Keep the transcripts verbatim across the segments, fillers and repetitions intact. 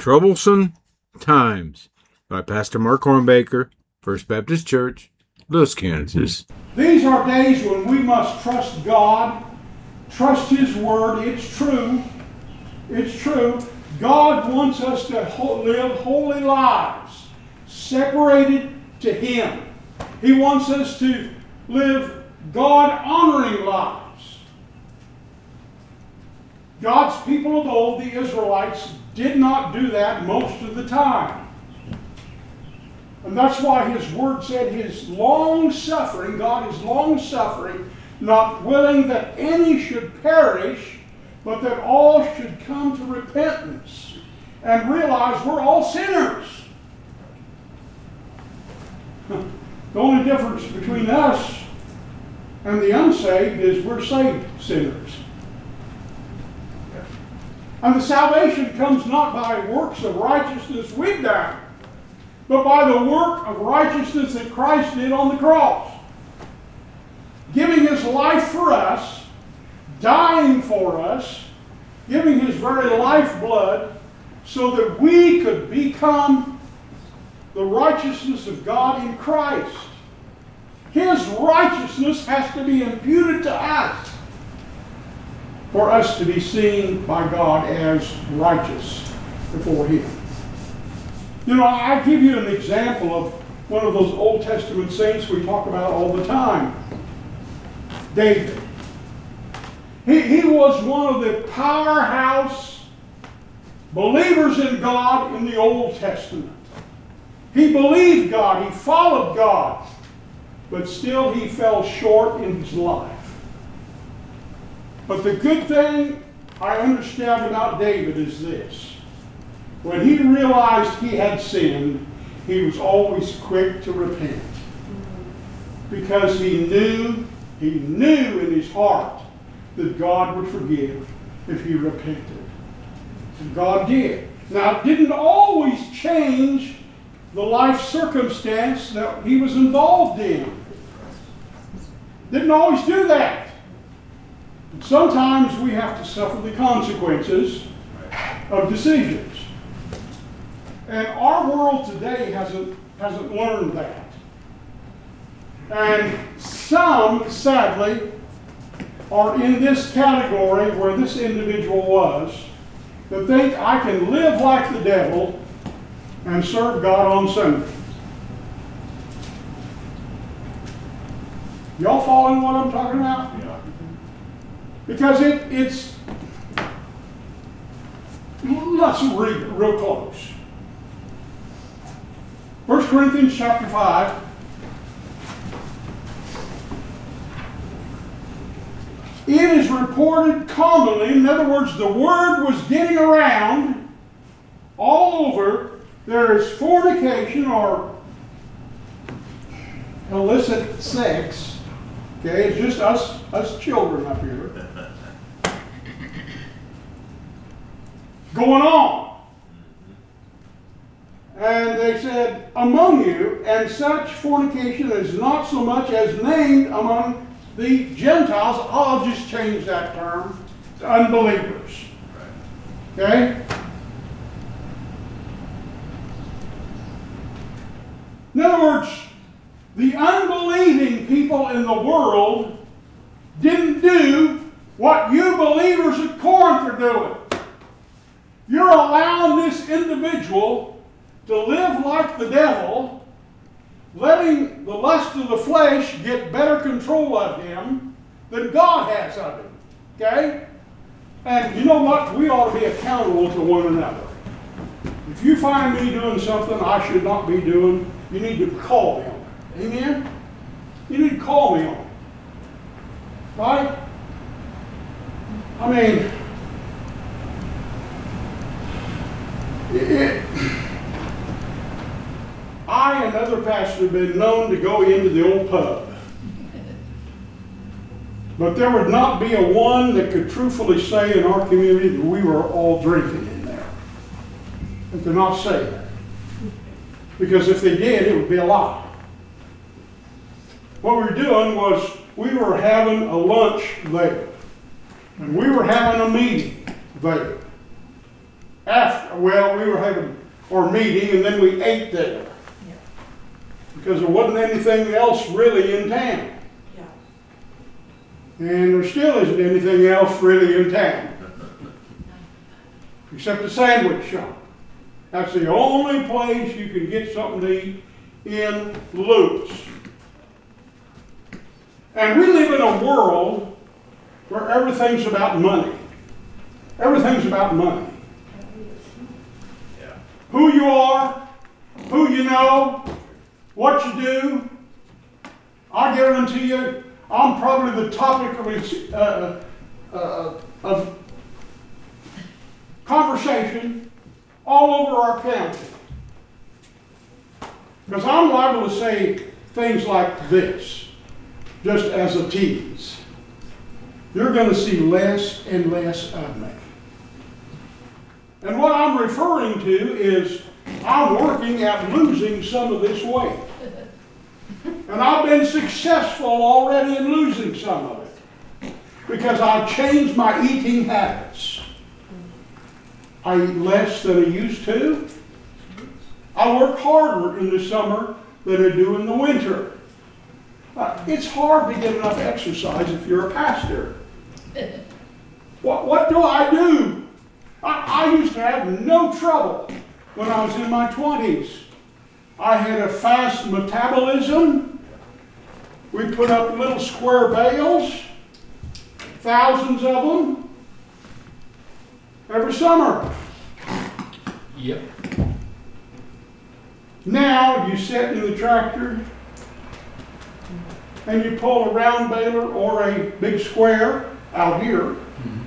Troublesome Times by Pastor Mark Hornbaker, First Baptist Church, Lewis, Kansas. These are days when we must trust God, trust His Word. It's true. It's true. God wants us to ho- live holy lives, separated to Him. He wants us to live God-honoring lives. God's people of old, the Israelites, did not do that most of the time. And that's why His Word said His long-suffering, God is long-suffering, not willing that any should perish, but that all should come to repentance and realize we're all sinners. The only difference between us and the unsaved is we're saved sinners. And the salvation comes not by works of righteousness we've done, but by the work of righteousness that Christ did on the cross. Giving His life for us, dying for us, giving His very lifeblood so that we could become the righteousness of God in Christ. His righteousness has to be imputed to us for us to be seen by God as righteous before Him. You know, I give you an example of one of those Old Testament saints we talk about all the time. David. He, he was one of the powerhouse believers in God in the Old Testament. He believed God, he followed God, but still he fell short in his life. But the good thing I understand about David is this. When he realized he had sinned, he was always quick to repent. Because he knew, he knew in his heart that God would forgive if he repented. And God did. Now, it didn't always change the life circumstance that he was involved in. Didn't always do that. And sometimes we have to suffer the consequences of decisions. And our world today hasn't, hasn't learned that. And some, sadly, are in this category where this individual was, that think I can live like the devil and serve God on Sunday. Y'all following what I'm talking about? Yeah. Because it, it's, let's read it real close. First Corinthians chapter five. It is reported commonly, in other words, the word was getting around all over, there is fornication or illicit sex. Okay, it's just us, us children up here going on. And they said, among you, and such fornication is not so much as named among the Gentiles. I'll just change that term to unbelievers. Okay? In other words, the unbelieving people in the world didn't do what you believers at Corinth are doing. You're allowing this individual to live like the devil, letting the lust of the flesh get better control of him than God has of him. Okay? And you know what? We ought to be accountable to one another. If you find me doing something I should not be doing, you need to call me on it. Amen? You need to call me on it. Right? I mean, it, I and other pastors have been known to go into the old pub. But there would not be a one that could truthfully say in our community that we were all drinking in there. They could not say that. Because if they did, it would be a lie. What we were doing was we were having a lunch there. And we were having a meeting there. after, well, we were having our meeting and then we ate there. Yeah. Because there wasn't anything else really in town. Yeah. And there still isn't anything else really in town. Except the sandwich shop. That's the only place you can get something to eat in Lewis. And we live in a world where everything's about money. Everything's about money. Yeah. Who you are, who you know, what you do. I guarantee you, I'm probably the topic of, uh, uh, of conversation all over our county. Because I'm liable to say things like this, just as a tease. You're going to see less and less of me. And what I'm referring to is I'm working at losing some of this weight. And I've been successful already in losing some of it. Because I've changed my eating habits. I eat less than I used to. I work harder in the summer than I do in the winter. Uh, it's hard to get enough exercise if you're a pastor. What, what do I do? I, I used to have no trouble when I was in my twenties. I had a fast metabolism. We put up little square bales, thousands of them, every summer. Yep. Now you sit in the tractor and you pull a round baler or a big square out here. Mm-hmm.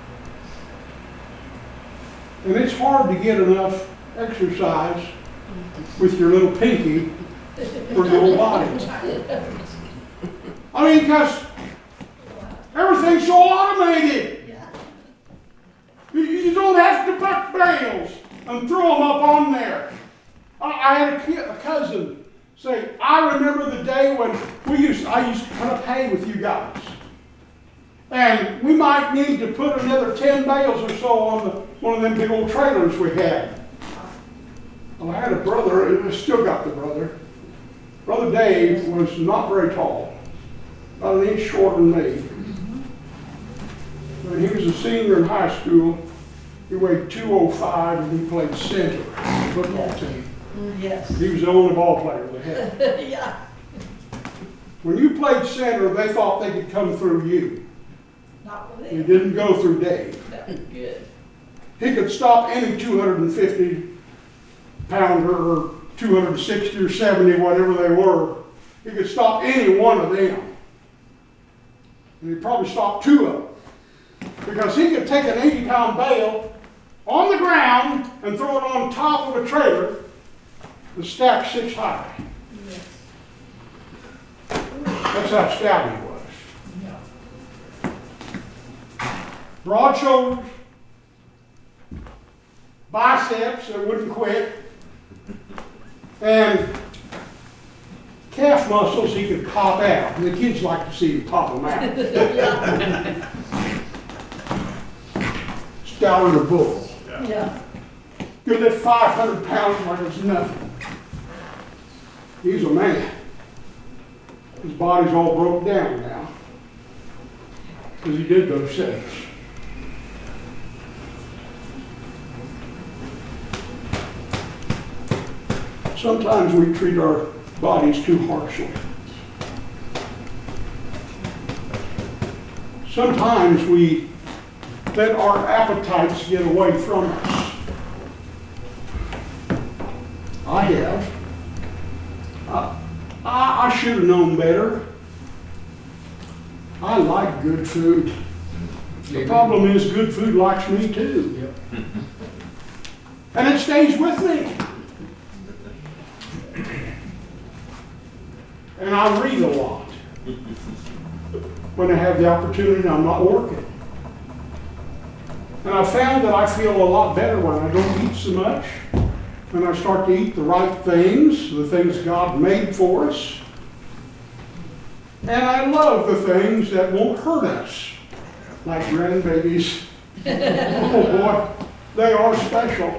And it's hard to get enough exercise with your little pinky for your whole body. I mean, because everything's so automated. You, you don't have to buck bales and throw them up on there. I, I had a, kid, a cousin say, I remember the day when we used, I used to cut hay with you guys. And we might need to put another ten bales or so on the, one of them big old trailers we had. Well, I had a brother, I still got the brother. Brother Dave was not very tall, about an inch shorter than me. When he was a senior in high school, he weighed two oh five and he played center on the football team. Yes. He was the only ball player they had. Yeah. When you played center, they thought they could come through you. Not with You it. didn't go through Dave. Good. He could stop any two hundred fifty pounder or two hundred sixty or seventy, whatever they were. He could stop any one of them. And he'd probably stop two of them. Because he could take an eighty pound bale on the ground and throw it on top of a trailer and stack six high. Yes. That's how stout he was. Yeah. Broad shoulders, biceps that wouldn't quit, and calf muscles he could pop out. And the kids like to see him pop them out. Stouter than a bull. Yeah. Could lift five hundred pounds like it's nothing. He's a man. His body's all broke down now. Because he did those things. Sometimes we treat our bodies too harshly. Sometimes we let our appetites get away from us. I have. I, I, I should have known better. I like good food. The problem is good food likes me too. Yep. And it stays with me. And I read a lot when I have the opportunity and I'm not working. And I found that I feel a lot better when I don't eat so much, when I start to eat the right things, the things God made for us. And I love the things that won't hurt us, like grandbabies. Oh boy, They are special.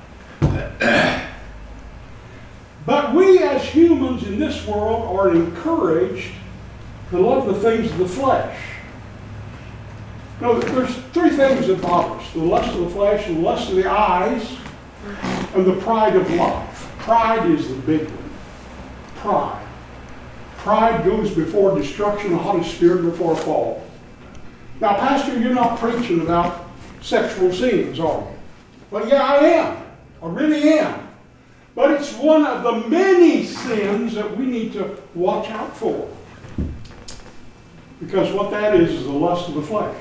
But we as humans in this world are encouraged to love the things of the flesh. No, there's three things that bother us: the lust of the flesh, the lust of the eyes, and the pride of life. Pride is the big one. Pride. Pride goes before destruction, a haughty spirit before a fall. Now, Pastor, you're not preaching about sexual sins, are you? Well, yeah, I am. I really am. But it's one of the many sins that we need to watch out for. Because what that is is the lust of the flesh.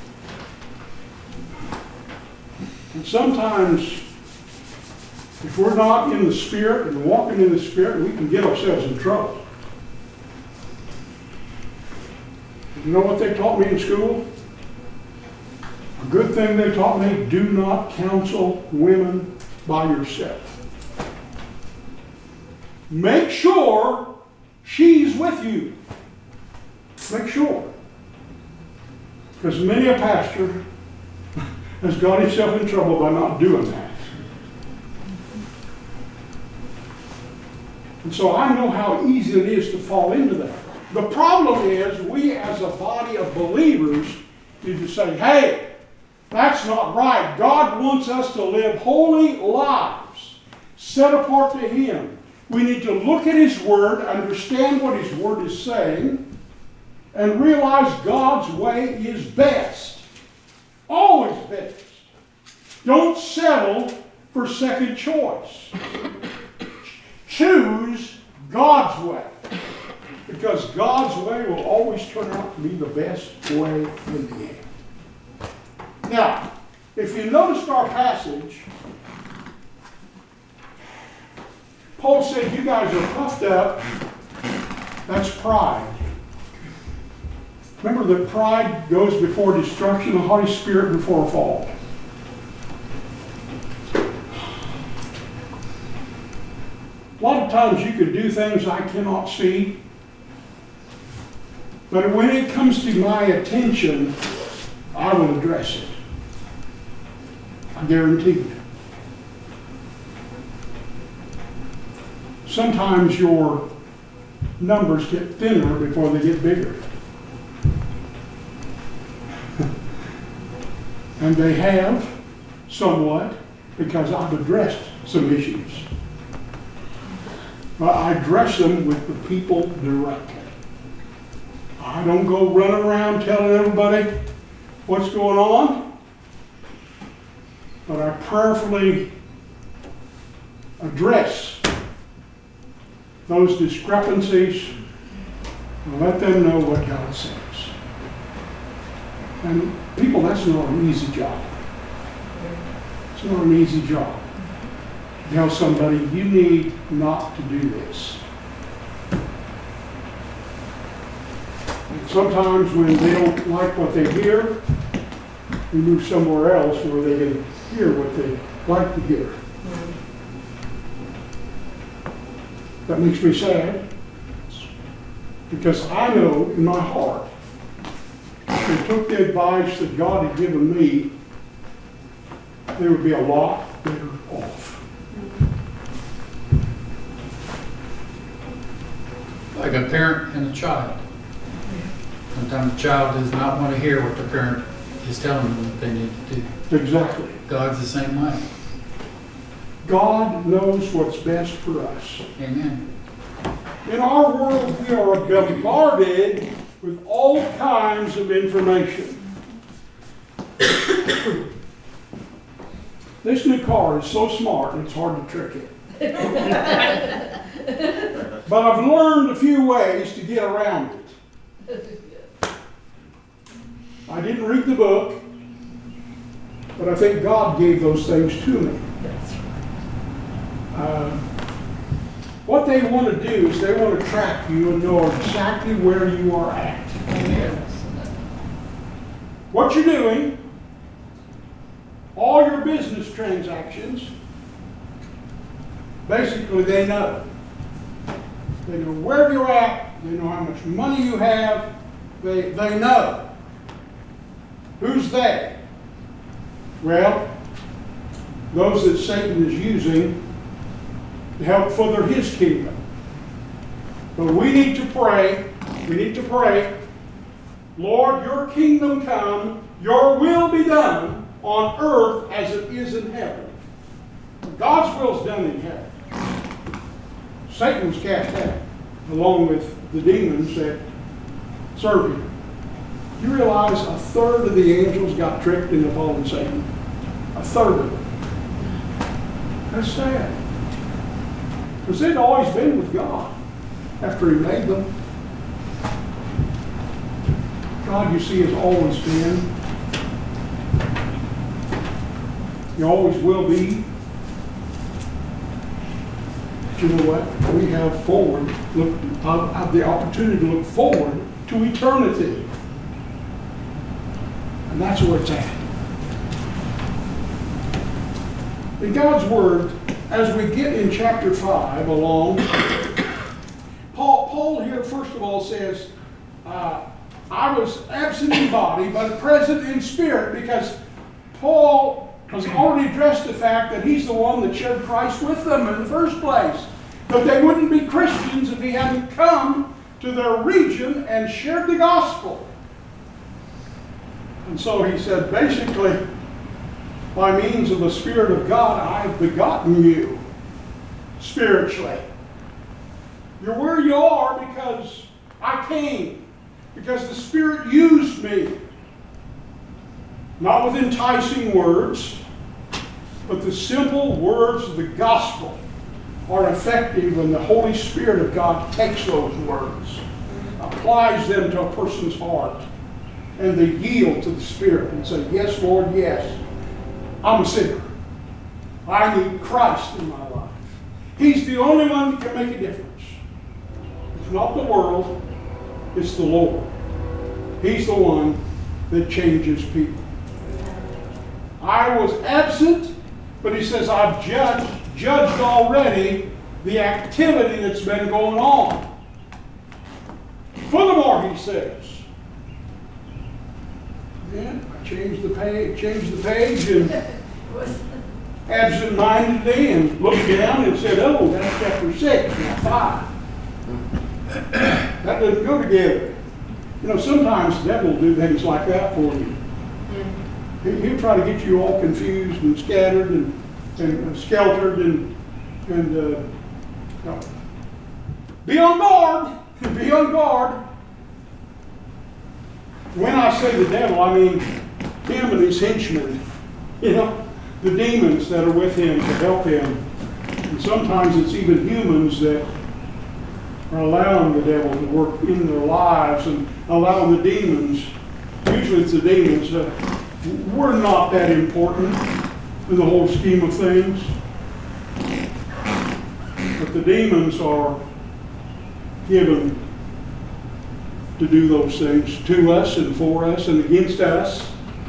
And sometimes, if we're not in the Spirit and walking in the Spirit, we can get ourselves in trouble. You know what they taught me in school? A good thing they taught me: do not counsel women by yourself. Make sure she's with you. Make sure. Because many a pastor has got himself in trouble by not doing that. And so I know how easy it is to fall into that. The problem is, we as a body of believers need to say, hey, that's not right. God wants us to live holy lives, set apart to Him. We need to look at His Word, understand what His Word is saying, and realize God's way is best. Always best. Don't settle for second choice. Choose God's way. Because God's way will always turn out to be the best way in the end. Now, if you noticed our passage, Paul said, you guys are puffed up. That's pride. Remember that pride goes before destruction, a haughty spirit before a fall. A lot of times you can do things I cannot see, but when it comes to my attention, I will address it. I guarantee you. Sometimes your numbers get thinner before they get bigger. And they have, somewhat, because I've addressed some issues. But I address them with the people directly. I don't go running around telling everybody what's going on, but I prayerfully address those discrepancies and let them know what God says. And people, that's not an easy job. It's not an easy job. Tell somebody, you need not to do this. And sometimes when they don't like what they hear, we move somewhere else where they can hear what they like to hear. That makes me sad, because I know in my heart, if they took the advice that God had given me, they would be a lot better off. Like a parent and a child. Sometimes the child does not want to hear what the parent is telling them that they need to do. Exactly. God's the same way. God knows what's best for us. Amen. In our world, we are bombarded with all kinds of information. This new car is so smart, it's hard to trick it. But I've learned a few ways to get around it. I didn't read the book, but I think God gave those things to me. Uh, what they want to do is they want to track you and know exactly where you are at. What you're doing, all your business transactions, basically they know. They know where you're at, they know how much money you have, they, they know. Who's they? Well, those that Satan is using to help further his kingdom. But we need to pray, we need to pray, Lord, your kingdom come, your will be done on earth as it is in heaven. God's will is done in heaven. Satan was cast out, along with the demons that serve him. You realize a third of the angels got tricked into following Satan? A third of them. That's sad. Because they'd always been with God after he made them. God, you see, has always been. He always will be. But you know what? We have forward, look, uh, have the opportunity to look forward to eternity. And that's where it's at. In God's Word, as we get in chapter five along, Paul, Paul here, first of all, says, uh, I was absent in body, but present in spirit, because Paul has already addressed the fact that he's the one that shared Christ with them in the first place. But they wouldn't be Christians if he hadn't come to their region and shared the gospel. And so he said, basically, by means of the Spirit of God, I have begotten you spiritually. You're where you are because I came, because the Spirit used me. Not with enticing words, but the simple words of the gospel are effective when the Holy Spirit of God takes those words, applies them to a person's heart, and they yield to the Spirit and say, yes, Lord, yes, I'm a sinner. I need Christ in my life. He's the only one that can make a difference. It's not the world, it's the Lord. He's the one that changes people. I was absent, but he says, I've judged, judged already the activity that's been going on. Furthermore, he says, then I changed the page, changed the page and absent-mindedly and looked down and said, oh, that's chapter six, not five. That doesn't go together. You know, sometimes the devil will do things like that for you. He, he'll try to get you all confused and scattered and, and skeltered and, and uh, no. Be on guard. Be on guard. When I say the devil, I mean him and his henchmen. You know, the demons that are with him to help him. And sometimes it's even humans that are allowing the devil to work in their lives and allowing the demons. Usually it's the demons that we're not that important in the whole scheme of things. But the demons are given to do those things to us and for us and against us.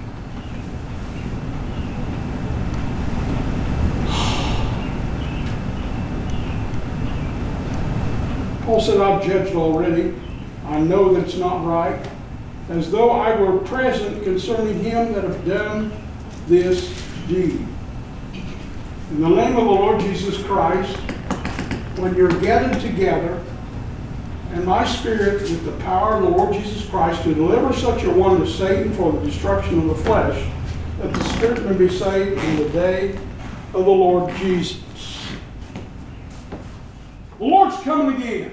Paul said, I've judged already. I know that it's not right. As though I were present concerning him that have done this deed. In the name of the Lord Jesus Christ, when you're gathered together, and my spirit with the power of the Lord Jesus Christ to deliver such a one to Satan for the destruction of the flesh, that the spirit may be saved in the day of the Lord Jesus. The Lord's coming again.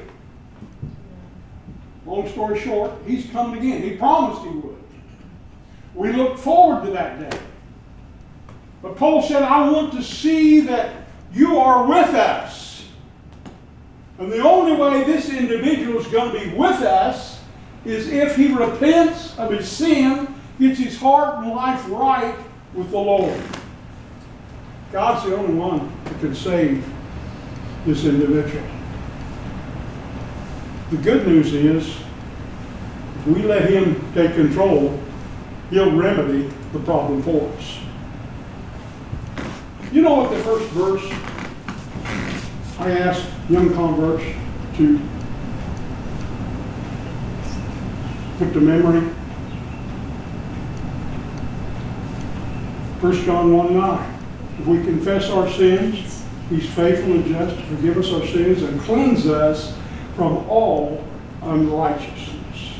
Long story short, he's coming again. He promised he would. We look forward to that day. But Paul said, I want to see that you are with us. And the only way this individual is going to be with us is if he repents of his sin, gets his heart and life right with the Lord. God's the only one that can save this individual. The good news is, if we let him take control, he'll remedy the problem for us. You know what the first verse I asked young converts to put to memory? First John one nine. If we confess our sins, He's faithful and just to forgive us our sins and cleanse us from all unrighteousness.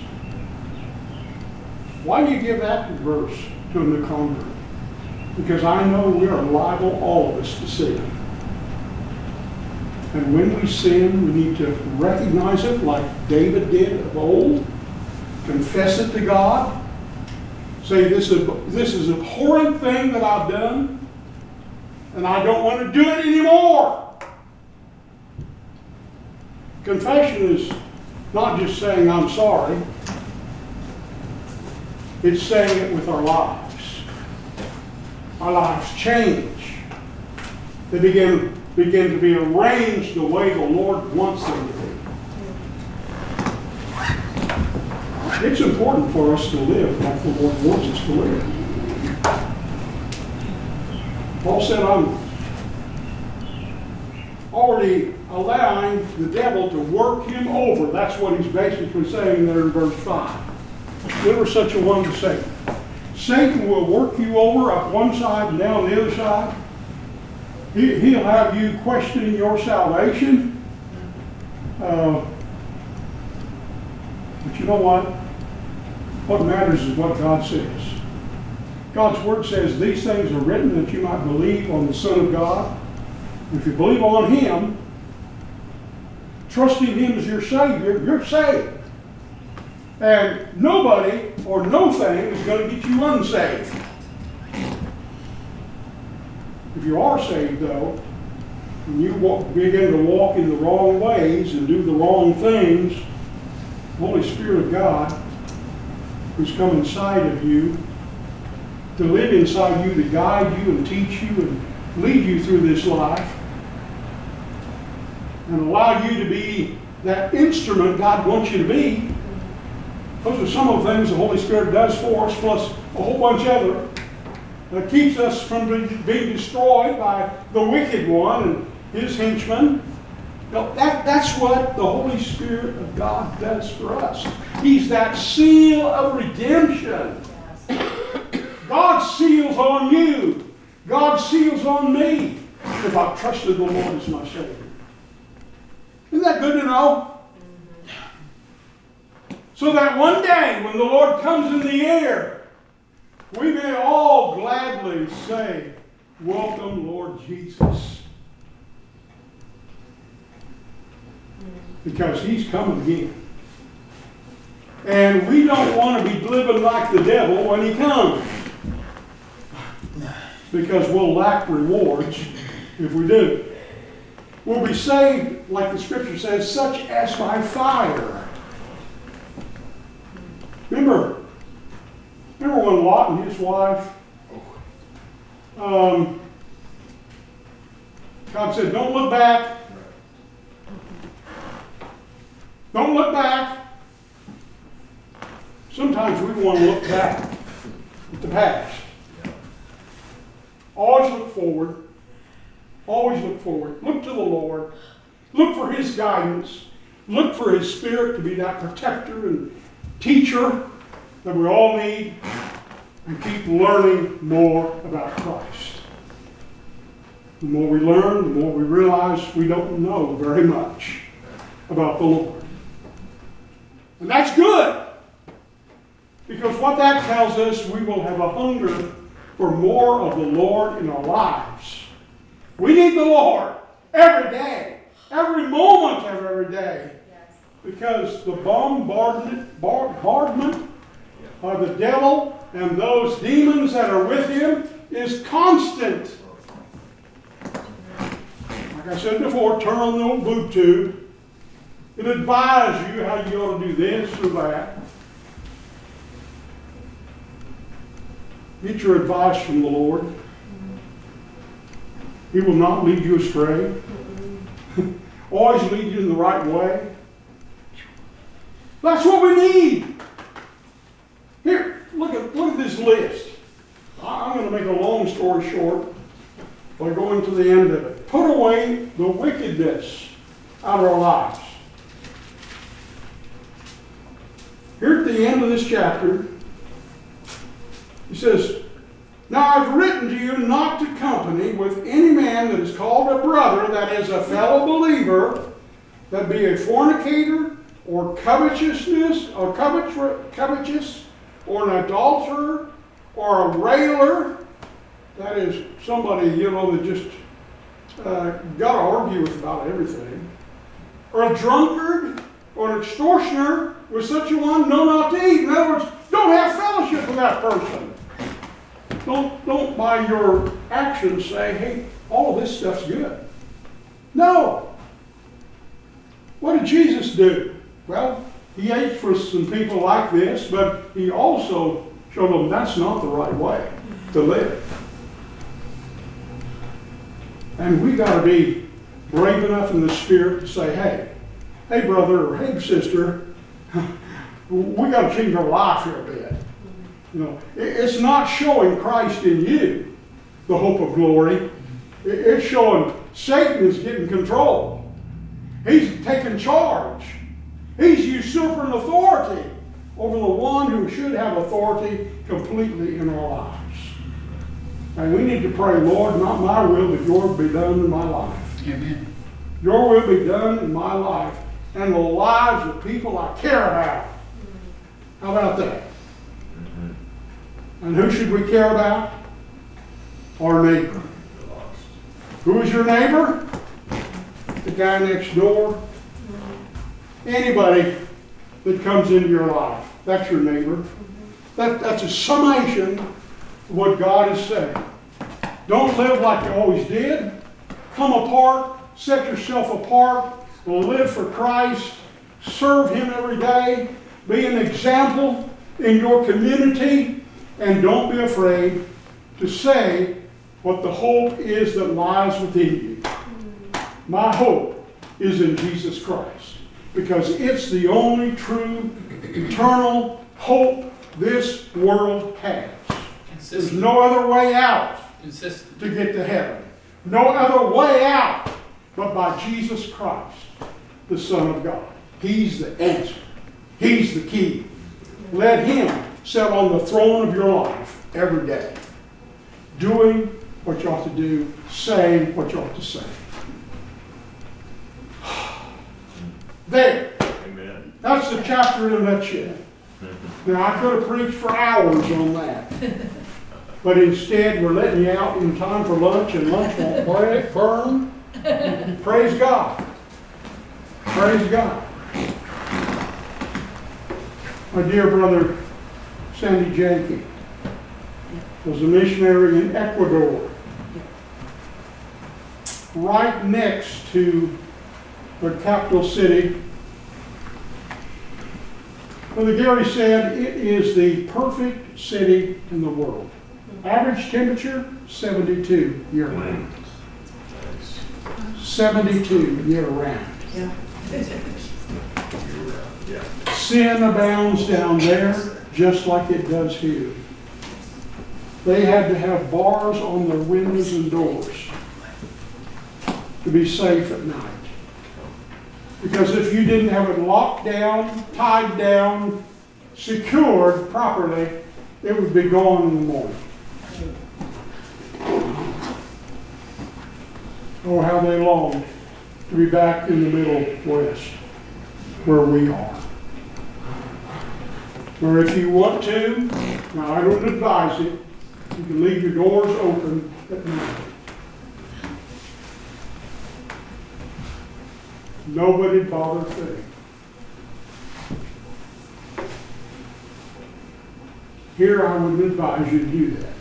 Why do you give that verse to a new convert? Because I know we are liable, all of us, to sin. And when we sin, we need to recognize it like David did of old, confess it to God, say this is, this is an abhorrent thing that I've done, and I don't want to do it anymore. Confession is not just saying I'm sorry, it's saying it with our lives. Our lives change. They begin, begin to be arranged the way the Lord wants them to be. It's important for us to live like the Lord wants us to live. Paul said, I'm already allowing the devil to work him over. That's what he's basically saying there in verse five. Never such a one to Satan. Satan will work you over up one side and down the other side. He, he'll have you questioning your salvation. Uh, but you know what? What matters is what God says. God's Word says these things are written that you might believe on the Son of God. If you believe on Him, trusting Him as your Savior, you're saved. And nobody or no thing is going to get you unsaved. If you are saved, though, and you walk, begin to walk in the wrong ways and do the wrong things, the Holy Spirit of God, who's come inside of you, to live inside you, to guide you and teach you and lead you through this life, and allow you to be that instrument God wants you to be. Those are some of the things the Holy Spirit does for us, plus a whole bunch other, that keeps us from being destroyed by the wicked one and his henchmen. Now, that, that's what the Holy Spirit of God does for us. He's that seal of redemption. God seals on you. God seals on me if I've trusted the Lord as my Savior. Isn't that good to know? So that one day when the Lord comes in the air, we may all gladly say, "Welcome, Lord Jesus." Because He's coming again. And we don't want to be living like the devil when He comes. Because we'll lack rewards if we do. We'll be saved, like the Scripture says, such as by fire. Remember, remember when Lot and his wife, um, God said, don't look back. Don't look back. Sometimes we want to look back at the past. Always look forward. Always look forward. Look to the Lord. Look for His guidance. Look for His Spirit to be that protector and teacher that we all need. And keep learning more about Christ. The more we learn, the more we realize we don't know very much about the Lord. And that's good. Because what that tells us, we will have a hunger for more of the Lord in our lives. We need the Lord every day, every moment of every day. Yes. Because the bombardment, bombardment of the devil and those demons that are with him is constant. Like I said before, turn on the old boob tube. It advises you how you ought to do this or that. Get your advice from the Lord. He will not lead you astray. Always lead you in the right way. That's what we need. Here, look at, look at this list. I'm going to make a long story short by going to the end of it. Put away the wickedness out of our lives. Here at the end of this chapter, he says, Now I've written to you not to company with any man that is called a brother, that is a fellow believer, that be a fornicator, or covetousness, or covet, covetous, or an adulterer, or a railer. That is somebody, you know, that just uh, got to argue with about everything. Or a drunkard, or an extortioner, with such a one, no, not to eat. In other words, don't have fellowship with that person. Don't, don't by your actions say, hey, all of this stuff's good. No. What did Jesus do? Well, he ate for some people like this, but he also showed them that's not the right way to live. And we got to be brave enough in the spirit to say, hey, hey brother or hey sister, we got to change our life here a bit. You know, it's not showing Christ in you, the hope of glory. It's showing Satan is getting control. He's taking charge. He's usurping authority over the one who should have authority completely in our lives. And we need to pray, Lord, not my will, but your will be done in my life. Amen. Your will be done in my life and the lives of people I care about. How about that? And who should we care about? Our neighbor. Who is your neighbor? The guy next door. Anybody that comes into your life. That's your neighbor. That, that's a summation of what God is saying. Don't live like you always did. Come apart. Set yourself apart. Live for Christ. Serve Him every day. Be an example in your community. And don't be afraid to say what the hope is that lies within you. My hope is in Jesus Christ. Because it's the only true, eternal hope this world has. There's no other way out to get to heaven. No other way out but by Jesus Christ, the Son of God. He's the answer. He's the key. Let Him sit on the throne of your life every day, doing what you ought to do, saying what you ought to say. There. Amen. That's the chapter in a nutshell. Now, I could have preached for hours on that. But instead, we're letting you out in time for lunch, and lunch won't play, burn. Praise God. Praise God. My dear brother, Sandy Janke, was a missionary in Ecuador, right next to the capital city. Brother Gary said it is the perfect city in the world. Average temperature, seventy-two year round. seventy-two year round. Yeah. Sin abounds down there just like it does here. They had to have bars on their windows and doors to be safe at night. Because if you didn't have it locked down, tied down, secured properly, it would be gone in the morning. Oh, how they longed to be back in the Middle West, where we are. Or if you want to, now I don't advise it, you can leave your doors open at night. Nobody bother a thing. Here I would advise you to do that.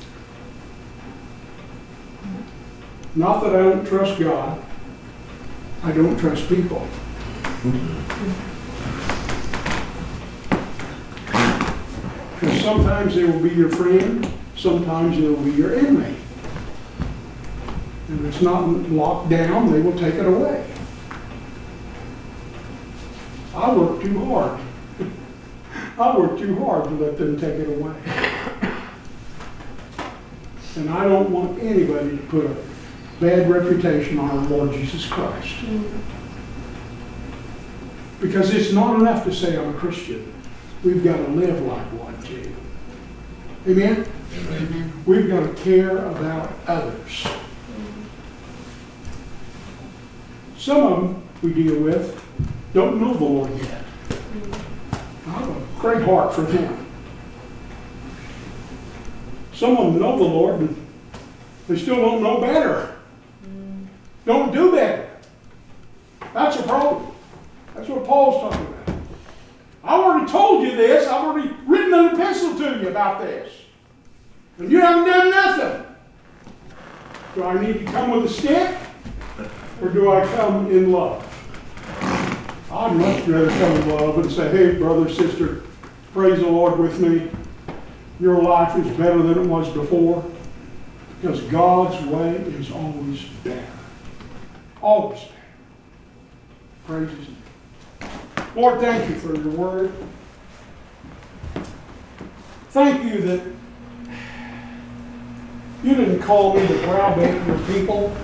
Not that I don't trust God, I don't trust people. Because sometimes they will be your friend, sometimes they will be your enemy. And if it's not locked down, they will take it away. I work too hard. I work too hard to let them take it away. And I don't want anybody to put a bad reputation on our Lord Jesus Christ. Because it's not enough to say I'm a Christian. We've got to live like one too. Amen? We've got to care about others. Some of them we deal with don't know the Lord yet. I have a great heart for them. Some of them know the Lord, but they still don't know better. Don't do better. That's a problem. That's what Paul's talking about. I've already told you this. I've already written an epistle to you about this. And you haven't done nothing. Do I need to come with a stick? Or do I come in love? I'd much rather come in love and say, hey, brother, sister, praise the Lord with me. Your life is better than it was before. Because God's way is always better. Always better. Praise His name. Lord, thank you for your word. Thank you that you didn't call me to browbeat your people,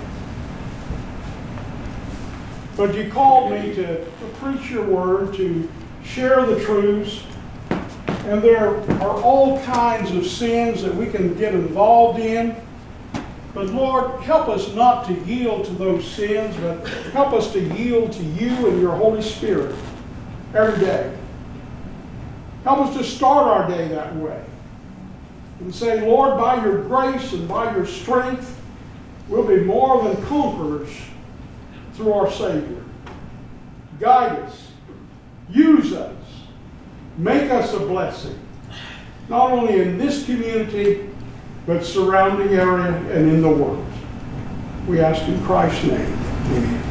but you called me to, to preach your word, to share the truths. And there are all kinds of sins that we can get involved in. But Lord, help us not to yield to those sins, but help us to yield to you and your Holy Spirit every day. Help us to start our day that way. And say, Lord, by your grace and by your strength, we'll be more than conquerors through our Savior. Guide us. Use us. Make us a blessing. Not only in this community, but surrounding area and in the world. We ask in Christ's name. Amen.